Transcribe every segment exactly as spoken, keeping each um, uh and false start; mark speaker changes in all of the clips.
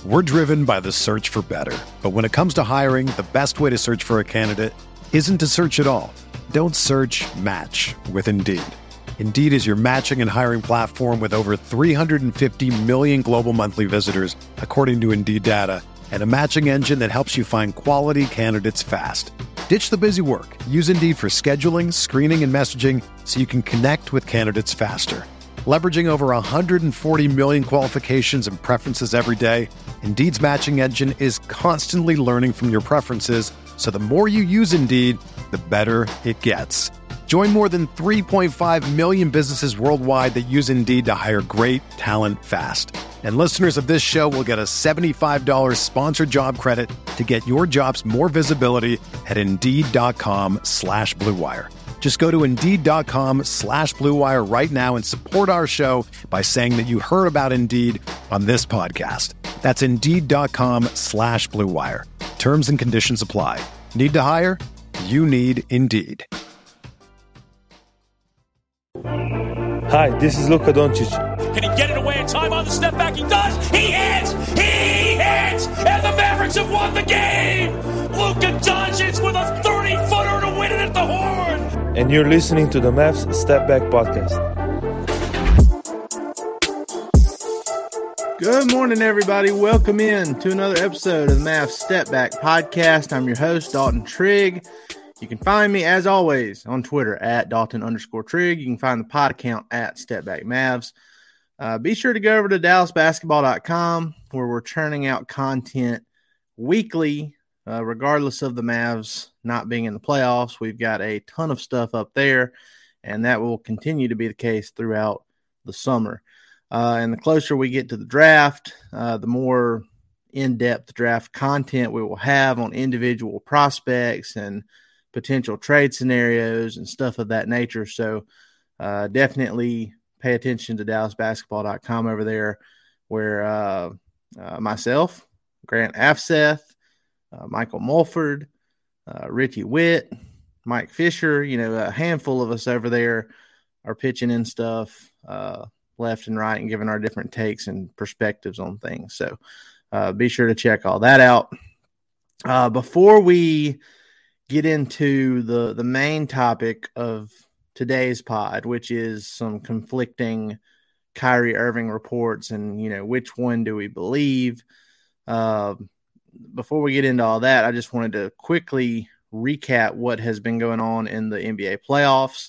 Speaker 1: We're driven by the search for better. But when it comes to hiring, the best way to search for a candidate isn't to search at all. Don't search, match with Indeed. Indeed is your matching and hiring platform with over three hundred fifty million global monthly visitors, according to Indeed data, and a matching engine that helps you find quality candidates fast. Ditch the busy work. Use Indeed for scheduling, screening, and messaging so you can connect with candidates faster. Leveraging over one hundred forty million qualifications and preferences every day, Indeed's matching engine is constantly learning from your preferences, so the more you use Indeed, the better it gets. Join more than three point five million businesses worldwide that use Indeed to hire great talent fast. And listeners of this show will get a seventy-five dollars sponsored job credit to get your jobs more visibility at Indeed.com slash Blue Wire. Just go to Indeed.com slash Blue Wire right now and support our show by saying that you heard about Indeed on this podcast. That's Indeed.com slash Blue Wire. Terms and conditions apply. Need to hire? You need Indeed.
Speaker 2: Hi, this is Luka Doncic.
Speaker 3: Can he get it away in time on the step back? He does! He hits! He hits! And the Mavericks have won the game! Luka Doncic with a thirty-footer to win it at the horn!
Speaker 2: And you're listening to the Mavs Step Back Podcast.
Speaker 4: Good morning, everybody. Welcome in to another episode of the Mavs Step Back Podcast. I'm your host, Dalton Trigg. You can find me, as always, on Twitter at Dalton underscore Trigg. You can find the pod account at Stepback Mavs. Uh, be sure to go over to Dallas Basketball dot com, where we're churning out content weekly, uh, regardless of the Mavs not being in the playoffs. We've got a ton of stuff up there, and that will continue to be the case throughout the summer. Uh, and the closer we get to the draft, uh, the more in-depth draft content we will have on individual prospects and potential trade scenarios and stuff of that nature. So uh, definitely pay attention to Dallas Basketball dot com over there, where uh, uh, myself, Grant Afseth, uh, Michael Mulford, uh, Richie Witt, Mike Fisher, you know, a handful of us over there are pitching in stuff uh, left and right and giving our different takes and perspectives on things. So uh, be sure to check all that out. Uh, before we get into the the main topic of today's pod, which is some conflicting Kyrie Irving reports and, you know, which one do we believe? Uh, before we get into all that, I just wanted to quickly recap what has been going on in the N B A playoffs.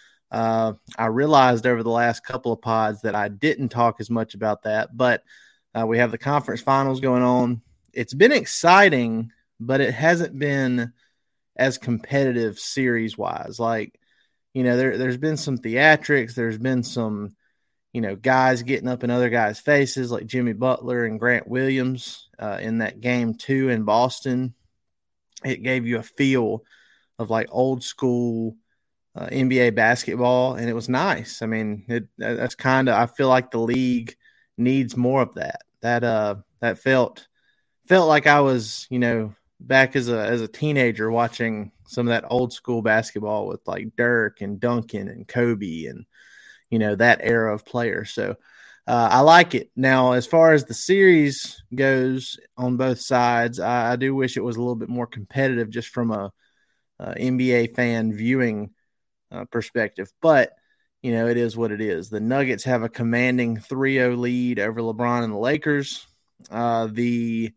Speaker 4: Uh, I realized over the last couple of pods that I didn't talk as much about that, but uh, we have the conference finals going on. It's been exciting, but it hasn't been as competitive series-wise. Like, you know, there, there's been some theatrics. There's been some, you know, guys getting up in other guys' faces like Jimmy Butler and Grant Williams uh, in that game two in Boston. It gave you a feel of like old school uh, N B A basketball, and it was nice. I mean, it, that's kind of, I feel like the league needs more of that. That uh, that felt felt like I was, you know, back as a as a teenager watching some of that old school basketball with like Dirk and Duncan and Kobe and, you know, that era of players. So uh, I like it. Now, as far as the series goes on both sides, I, I do wish it was a little bit more competitive just from a, a N B A fan viewing uh, perspective. But, you know, it is what it is. The Nuggets have a commanding three oh lead over LeBron and the Lakers. Uh, the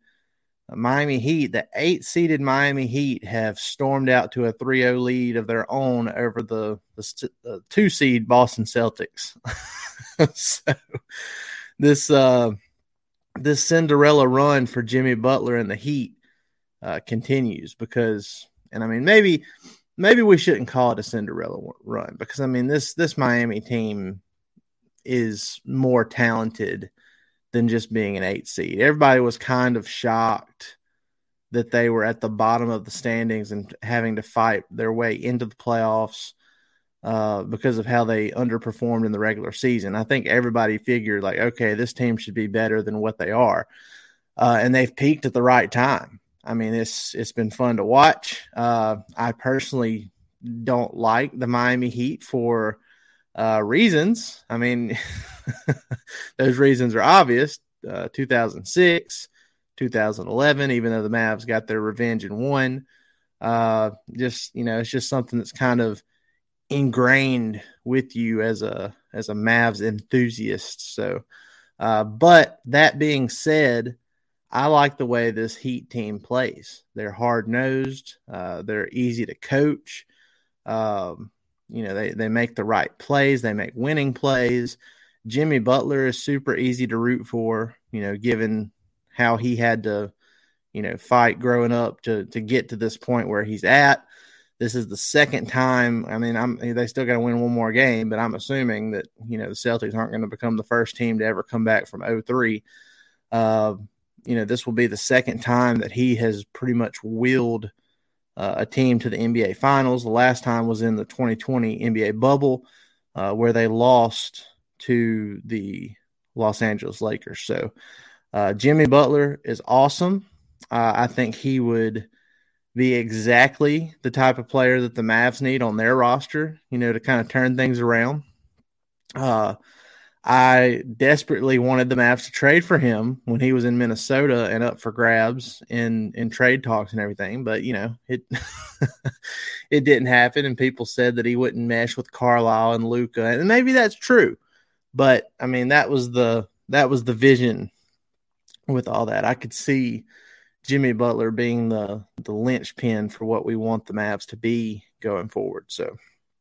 Speaker 4: Miami Heat, the eight-seeded Miami Heat, have stormed out to a three oh lead of their own over the, the, the two-seed Boston Celtics. So this uh, this Cinderella run for Jimmy Butler and the Heat uh, continues because, and I mean, maybe maybe we shouldn't call it a Cinderella run because, I mean, this this Miami team is more talented than just being an eight seed. Everybody was kind of shocked that they were at the bottom of the standings and having to fight their way into the playoffs uh, because of how they underperformed in the regular season. I think everybody figured like, okay, this team should be better than what they are. Uh, and they've peaked at the right time. I mean, it's, it's been fun to watch. Uh, I personally don't like the Miami Heat for Uh, reasons. I mean, those reasons are obvious. Uh, two thousand six, two thousand eleven, even though the Mavs got their revenge and won. Uh, just, you know, it's just something that's kind of ingrained with you as a as a Mavs enthusiast. So, uh, but that being said, I like the way this Heat team plays. They're hard-nosed. Uh, they're easy to coach. Um, you know, they, they make the right plays. They make winning plays. Jimmy Butler is super easy to root for, you know, given how he had to, you know, fight growing up to to get to this point where he's at. This is the second time. I mean, I'm they still got to win one more game, but I'm assuming that, you know, the Celtics aren't going to become the first team to ever come back from oh three. Uh, you know, this will be the second time that he has pretty much willed uh, a team to the N B A Finals. The last time was in the twenty twenty N B A bubble, uh, where they lost to the Los Angeles Lakers. So uh, Jimmy Butler is awesome. Uh, I think he would be exactly the type of player that the Mavs need on their roster, you know, to kind of turn things around. Uh, I desperately wanted the Mavs to trade for him when he was in Minnesota and up for grabs in, in trade talks and everything. But, you know, it it didn't happen, and people said that he wouldn't mesh with Carlisle and Luka, and maybe that's true. But, I mean, that was the that was the vision with all that. I could see Jimmy Butler being the, the linchpin for what we want the Mavs to be going forward. So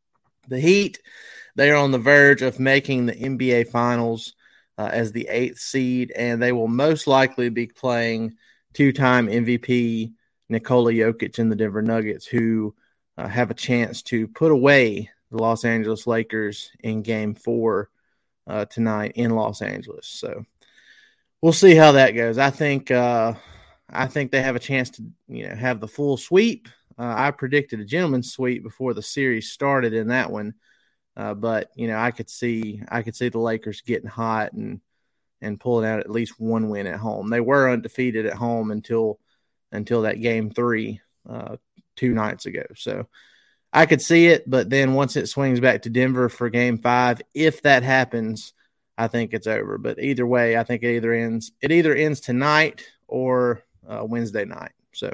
Speaker 4: the Heat, they are on the verge of making the N B A Finals uh, as the eighth seed, and they will most likely be playing two-time M V P Nikola Jokic and the Denver Nuggets, who uh, have a chance to put away the Los Angeles Lakers in Game Four uh, tonight in Los Angeles. So we'll see how that goes. I think uh, I think they have a chance to, you know, have the full sweep. Uh, I predicted a gentleman's sweep before the series started in that one. Uh, but, you know, I could see I could see the Lakers getting hot and and pulling out at least one win at home. They were undefeated at home until until that game three uh, two nights ago. So I could see it, but then once it swings back to Denver for game five, if that happens, I think it's over. But either way, I think it either ends it either ends tonight or uh, Wednesday night. So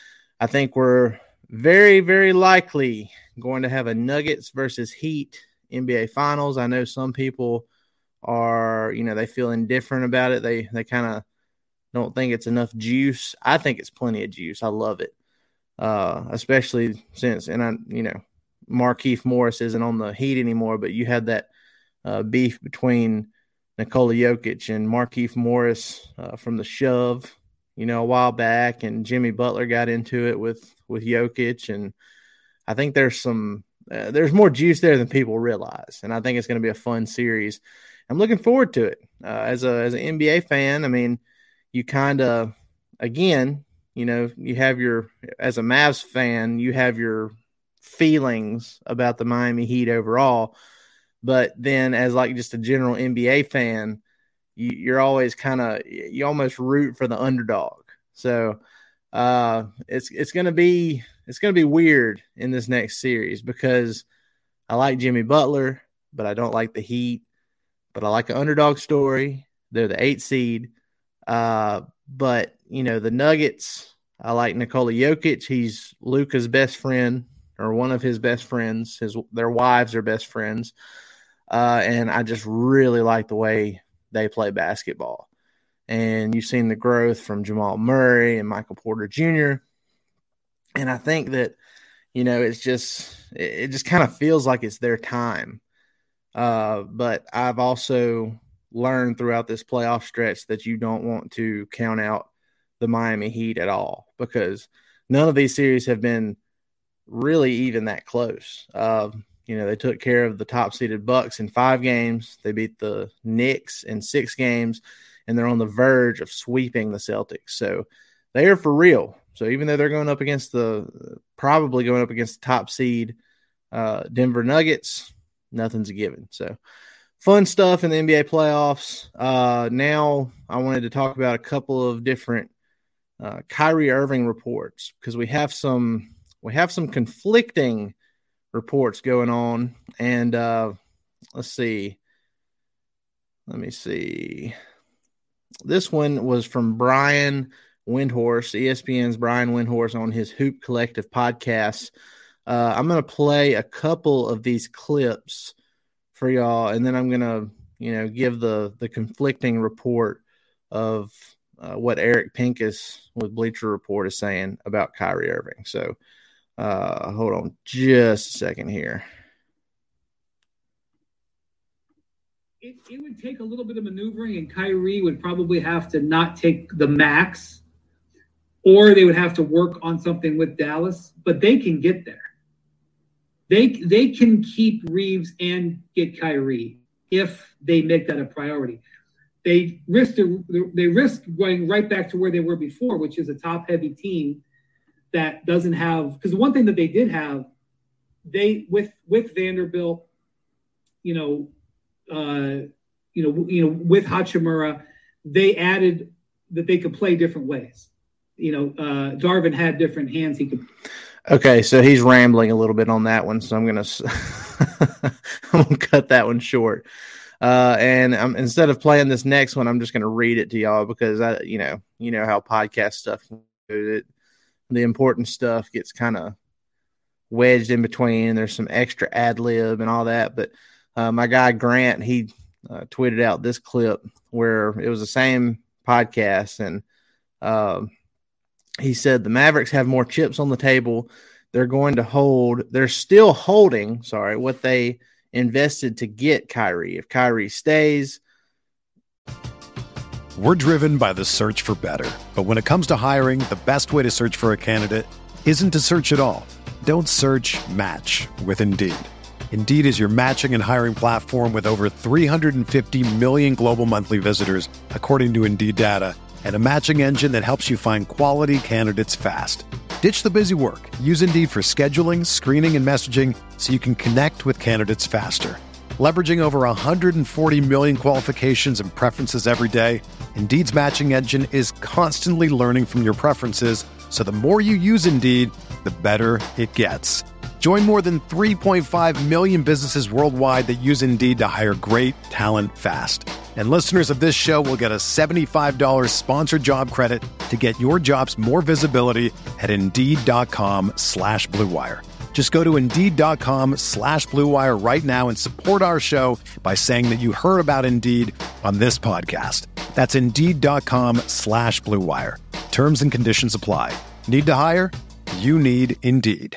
Speaker 4: I think we're very, very likely going to have a Nuggets versus Heat N B A Finals. I know some people are, you know, they feel indifferent about it. They they kind of don't think it's enough juice. I think it's plenty of juice. I love it, uh, especially since, and I, you know, Markieff Morris isn't on the Heat anymore, but you had that uh, beef between Nikola Jokic and Markieff Morris uh, from the Shove, you know, a while back, and Jimmy Butler got into it with with Jokic, and I think there's some uh, there's more juice there than people realize, and I think it's going to be a fun series. I'm looking forward to it. Uh, as a as an N B A fan, I mean, you kind of, again, you know, you have your, as a Mavs fan, you have your feelings about the Miami Heat overall, but then as like just a general N B A fan, you, you're always kind of, you almost root for the underdog. So uh, it's it's gonna be it's gonna be weird in this next series because I like Jimmy Butler, but I don't like the Heat. But I like an underdog story. They're the eighth seed. Uh, but, you know, the Nuggets, I like Nikola Jokic. He's Luka's best friend, or one of his best friends. His Their wives are best friends. Uh, and I just really like the way they play basketball. And you've seen the growth from Jamal Murray and Michael Porter Junior And I think that, you know, it's just, it just kind of feels like it's their time. Uh, but I've also learned throughout this playoff stretch that you don't want to count out the Miami Heat at all, because none of these series have been really even that close. Uh, you know, they took care of the top-seeded Bucks in five games. They beat the Knicks in six games, and they're on the verge of sweeping the Celtics. So they are for real. So even though they're going up against the probably going up against the top seed uh, Denver Nuggets, nothing's a given. So fun stuff in the N B A playoffs. Uh, now I wanted to talk about a couple of different uh, Kyrie Irving reports, because we have some we have some conflicting reports going on. And uh, let's see. Let me see. This one was from Brian Windhorst, E S P N's Brian Windhorst, on his Hoop Collective podcast. Uh, I'm going to play a couple of these clips for y'all, and then I'm going to, you know, give the the conflicting report of uh, what Eric Pincus with Bleacher Report is saying about Kyrie Irving. So uh, hold on just a second here.
Speaker 5: It, it would take a little bit of maneuvering, and Kyrie would probably have to not take the max, or they would have to work on something with Dallas, but they can get there. They they can keep Reeves and get Kyrie if they make that a priority. They risk the, they risk going right back to where they were before, which is a top-heavy team that doesn't have, because the one thing that they did have, they with with Vanderbilt, you know, uh, you know, you know, with Hachimura, they added that they could play different ways. You know, uh, Darvin had different hands. He could.
Speaker 4: Okay, so he's rambling a little bit on that one, so I'm gonna I'm gonna cut that one short. Uh, and I'm, instead of playing this next one, I'm just gonna read it to y'all because I, you know, you know how podcast stuff, it, the important stuff gets kind of wedged in between. There's some extra ad lib and all that, but uh, my guy Grant, he uh, tweeted out this clip where it was the same podcast, and uh, he said the Mavericks have more chips on the table. They're going to hold. They're still holding. Sorry, what they invested to get Kyrie. If Kyrie stays,
Speaker 1: we're driven by the search for better. But when it comes to hiring, the best way to search for a candidate isn't to search at all. Don't search. Match with Indeed. Indeed is your matching and hiring platform with over three hundred fifty million global monthly visitors, according to Indeed data, and a matching engine that helps you find quality candidates fast. Ditch the busy work. Use Indeed for scheduling, screening, and messaging so you can connect with candidates faster. Leveraging over one hundred forty million qualifications and preferences every day, Indeed's matching engine is constantly learning from your preferences, so the more you use Indeed, the better it gets. Join more than three point five million businesses worldwide that use Indeed to hire great talent fast. And listeners of this show will get a seventy-five dollars sponsored job credit to get your jobs more visibility at Indeed.com slash Blue Wire. Just go to Indeed.com slash Blue Wire right now and support our show by saying that you heard about Indeed on this podcast. That's Indeed.com slash Blue Wire. Terms and conditions apply. Need to hire? You need Indeed.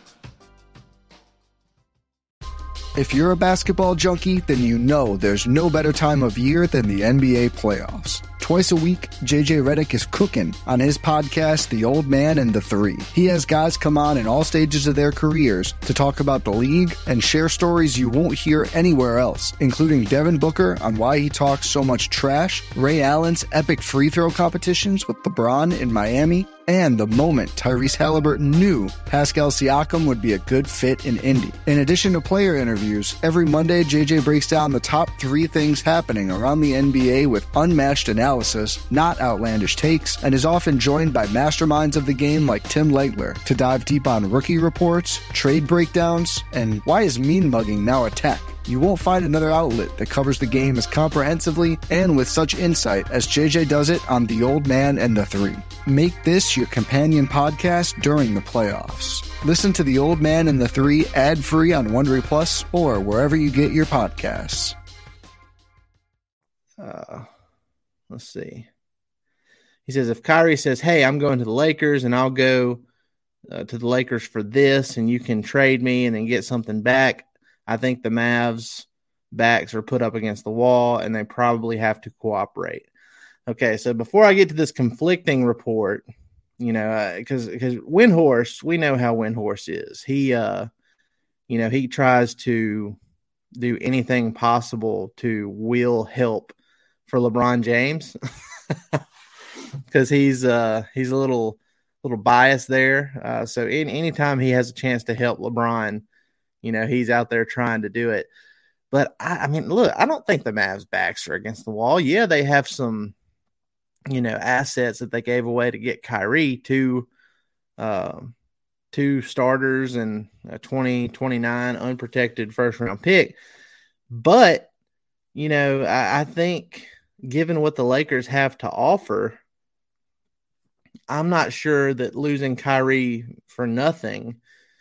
Speaker 6: If you're a basketball junkie, then you know there's no better time of year than the N B A playoffs. Twice a week, J J Redick is cooking on his podcast, The Old Man and the Three. He has guys come on in all stages of their careers to talk about the league and share stories you won't hear anywhere else, including Devin Booker on why he talks so much trash, Ray Allen's epic free throw competitions with LeBron in Miami, and the moment Tyrese Halliburton knew Pascal Siakam would be a good fit in Indy. In addition to player interviews, every Monday J J breaks down the top three things happening around the N B A with unmatched analysis, not outlandish takes, and is often joined by masterminds of the game like Tim Legler to dive deep on rookie reports, trade breakdowns, and why is mean mugging now a tech. You won't find another outlet that covers the game as comprehensively and with such insight as J J does it on The Old Man and the Three. Make this your companion podcast during the playoffs. Listen to The Old Man and the Three ad-free on Wondery Plus or wherever you get your podcasts.
Speaker 4: Uh, let's see. He says, if Kyrie says, hey, I'm going to the Lakers and I'll go uh, to the Lakers for this and you can trade me and then get something back, I think the Mavs backs are put up against the wall and they probably have to cooperate. Okay, so before I get to this conflicting report, you know, because uh, because Windhorst, we know how Windhorst is. He, uh, you know, he tries to do anything possible to will help for LeBron James because he's uh, he's a little little biased there. Uh, so in, anytime he has a chance to help LeBron, you know, he's out there trying to do it. But, I, I mean, look, I don't think the Mavs' backs are against the wall. Yeah, they have some, you know, assets that they gave away to get Kyrie, two, uh, two starters and a twenty twenty-nine unprotected first-round pick. But, you know, I, I think given what the Lakers have to offer, I'm not sure that losing Kyrie for nothing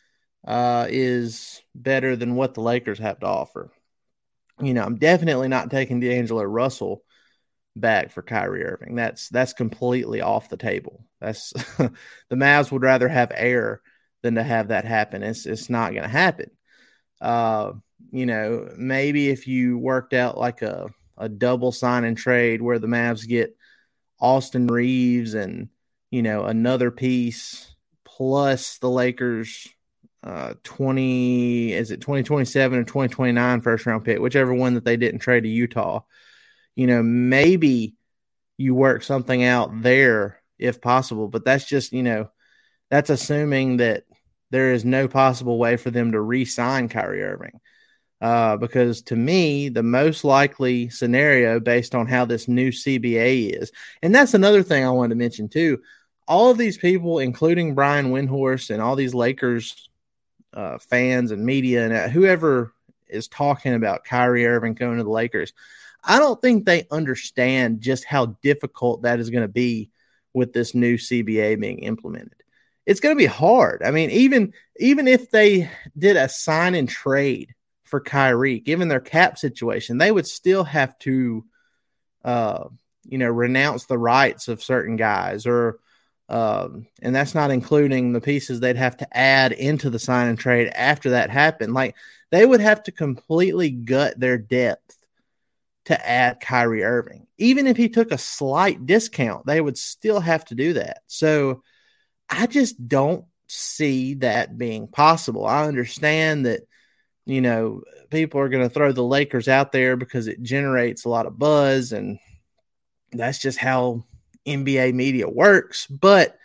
Speaker 4: uh, is better than what the Lakers have to offer. You know, I'm definitely not taking D'Angelo Russell back for Kyrie Irving. That's that's completely off the table. That's the Mavs would rather have air than to have that happen. It's it's not going to happen. Uh, you know, maybe if you worked out like a a double sign and trade where the Mavs get Austin Reeves and, you know, another piece plus the Lakers uh, twenty is it twenty twenty-seven or twenty twenty-nine first round pick, whichever one that they didn't trade to Utah. You know, maybe you work something out there if possible, but that's just, you know, that's assuming that there is no possible way for them to re-sign Kyrie Irving. Uh, because to me, the most likely scenario based on how this new C B A is, and that's another thing I wanted to mention too, all of these people, including Brian Windhorst and all these Lakers uh, fans and media and whoever is talking about Kyrie Irving going to the Lakers, I don't think they understand just how difficult that is going to be with this new C B A being implemented. It's going to be hard. I mean, even, even if they did a sign and trade for Kyrie, given their cap situation, they would still have to, uh, you know, renounce the rights of certain guys, or, um, and that's not including the pieces they'd have to add into the sign and trade after that happened. Like, they would have to completely gut their depth to add Kyrie Irving. Even if he took a slight discount, they would still have to do that. So I just don't see that being possible. I understand that, you know, people are going to throw the Lakers out there because it generates a lot of buzz, and that's just how N B A media works. But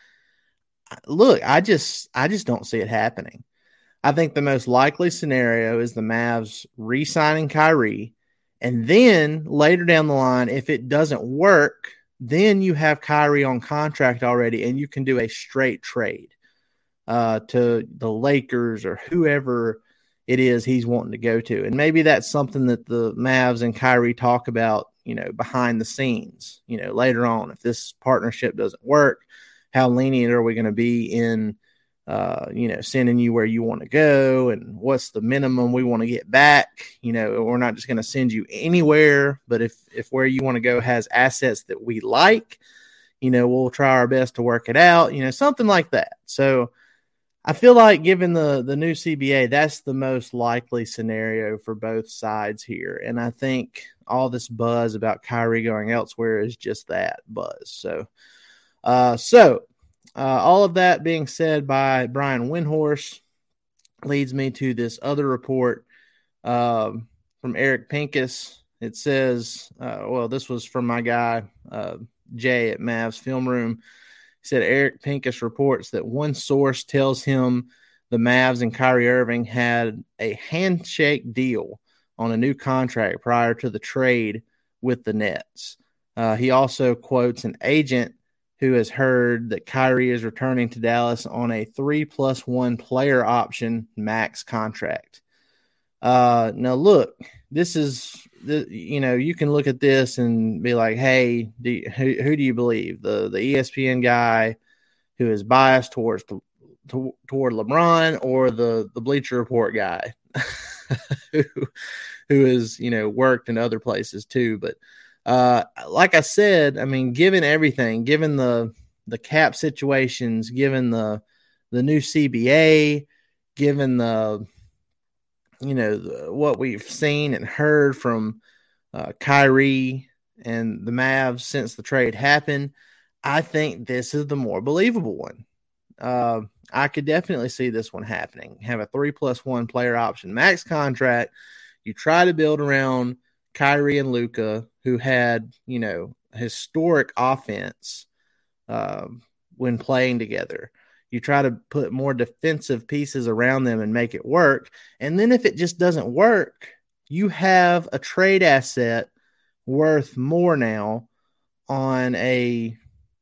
Speaker 4: look, I just, I just don't see it happening. I think the most likely scenario is the Mavs re-signing Kyrie, and then later down the line, if it doesn't work, then you have Kyrie on contract already, and you can do a straight trade uh, to the Lakers or whoever it is he's wanting to go to. And maybe that's something that the Mavs and Kyrie talk about, you know, behind the scenes, you know, later on. If this partnership doesn't work, how lenient are we going to be in, uh, you know, sending you where you want to go, and what's the minimum we want to get back? You know, we're not just going to send you anywhere, but if, if where you want to go has assets that we like, you know, we'll try our best to work it out, you know, something like that. So I feel like given the, the new C B A, that's the most likely scenario for both sides here. And I think all this buzz about Kyrie going elsewhere is just that buzz. So, uh, so uh, all of that being said by Brian Windhorst leads me to this other report um, from Eric Pincus. It says, uh, well, this was from my guy, uh, Jay at Mavs Film Room. He said Eric Pincus reports that one source tells him the Mavs and Kyrie Irving had a handshake deal on a new contract prior to the trade with the Nets. Uh, he also quotes an agent who has heard that Kyrie is returning to Dallas on a three plus one player option max contract. Uh, now, look, this is, the, you know, you can look at this and be like, hey, do you, who, who do you believe? The the E S P N guy who is biased towards the, to, toward LeBron, or the, the Bleacher Report guy who, who has, you know, worked in other places too. But uh, like I said, I mean, given everything, given the the cap situations, given the the new C B A, given the you know, the, what we've seen and heard from uh, Kyrie and the Mavs since the trade happened, I think this is the more believable one. Uh, I could definitely see this one happening. Have a three plus one player option max contract. You try to build around Kyrie and Luka, who had, you know, historic offense uh, when playing together. You try to put more defensive pieces around them and make it work. And then if it just doesn't work, you have a trade asset worth more now on a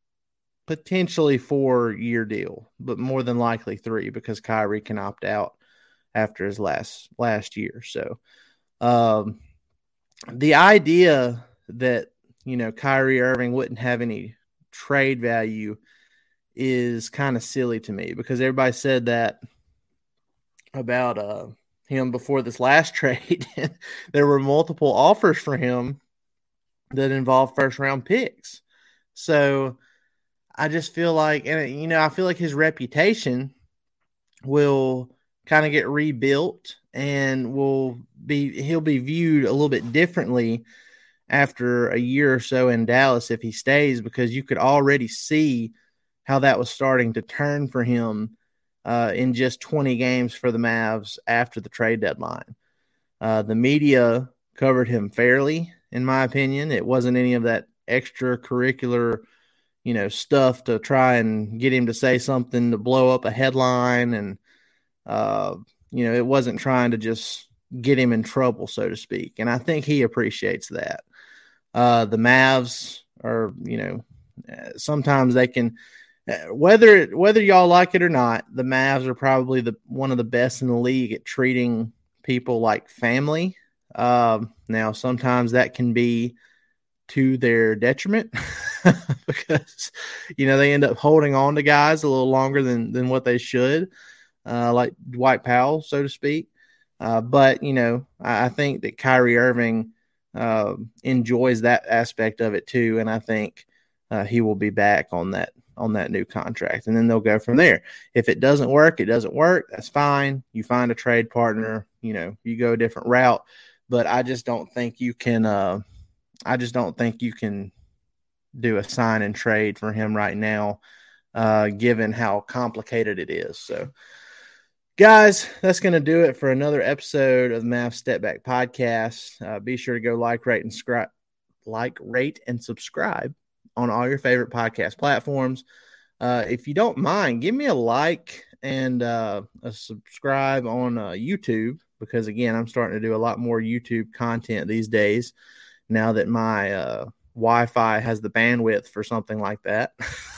Speaker 4: potentially four-year deal, but more than likely three, because Kyrie can opt out after his last last year. So um, the idea that, you know, Kyrie Irving wouldn't have any trade value is kind of silly to me because everybody said that about uh, him before this last trade. There were multiple offers for him that involved first round picks. So I just feel like, and you know, I feel like his reputation will kind of get rebuilt and will be, he'll be viewed a little bit differently after a year or so in Dallas if he stays, because you could already see how that was starting to turn for him uh, in just twenty games for the Mavs after the trade deadline. Uh, the media covered him fairly, in my opinion. It wasn't any of that extracurricular, you know, stuff to try and get him to say something to blow up a headline. And, uh, you know, it wasn't trying to just get him in trouble, so to speak. And I think he appreciates that. Uh, the Mavs are, you know, sometimes they can, whether, whether y'all like it or not, the Mavs are probably the, one of the best in the league at treating people like family. Um, now, sometimes that can be to their detriment because, you know, they end up holding on to guys a little longer than, than what they should, uh, like Dwight Powell, so to speak. Uh, but, you know, I, I think that Kyrie Irving uh, enjoys that aspect of it too. And I think uh, he will be back on that, on that new contract, and then they'll go from there. If it doesn't work, it doesn't work. That's fine. You find a trade partner, you know, you go a different route, but I just don't think you can, uh, I just don't think you can do a sign and trade for him right now, uh, given how complicated it is. So, guys, that's going to do it for another episode of the Mavs Step Back Podcast. Uh, be sure to go like, rate, and subscribe, like, rate, and subscribe on all your favorite podcast platforms. Uh, if you don't mind, give me a like and uh, a subscribe on uh, YouTube, because, again, I'm starting to do a lot more YouTube content these days now that my uh, Wi-Fi has the bandwidth for something like that.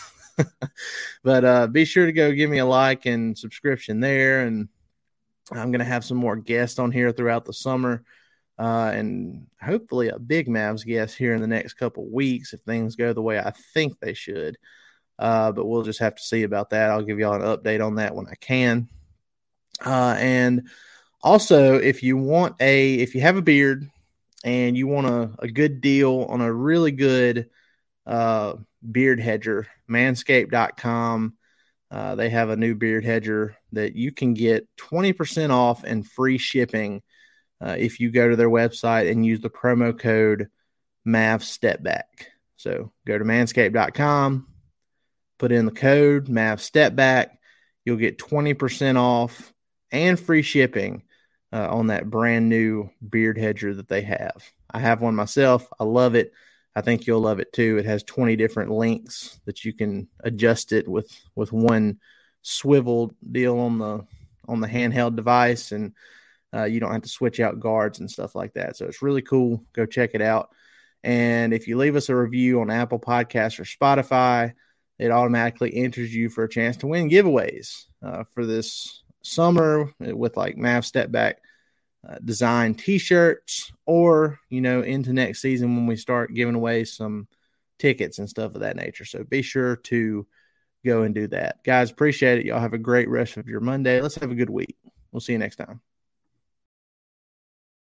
Speaker 4: But uh, be sure to go give me a like and subscription there. And I'm going to have some more guests on here throughout the summer. Uh, and hopefully a big Mavs guest here in the next couple weeks if things go the way I think they should. Uh, but we'll just have to see about that. I'll give y'all an update on that when I can. Uh, and also, if you want a, if you have a beard and you want a, a good deal on a really good uh, beard hedger, manscaped dot com. Uh, they have a new beard hedger that you can get twenty percent off and free shipping uh, if you go to their website and use the promo code MavStepback. So go to manscaped dot com, put in the code MavStepback. You'll get twenty percent off and free shipping uh, on that brand new beard hedger that they have. I have one myself. I love it. I think you'll love it too. It has twenty different links that you can adjust it with, with one swivel deal on the, on the handheld device. And uh, you don't have to switch out guards and stuff like that. So it's really cool. Go check it out. And if you leave us a review on Apple Podcasts or Spotify, it automatically enters you for a chance to win giveaways uh, for this summer with like Mav Step Back uh, design t-shirts, or, you know, into next season when we start giving away some tickets and stuff of that nature. So be sure to go and do that. Guys, appreciate it. Y'all have a great rest of your Monday. Let's have a good week. We'll see you next time.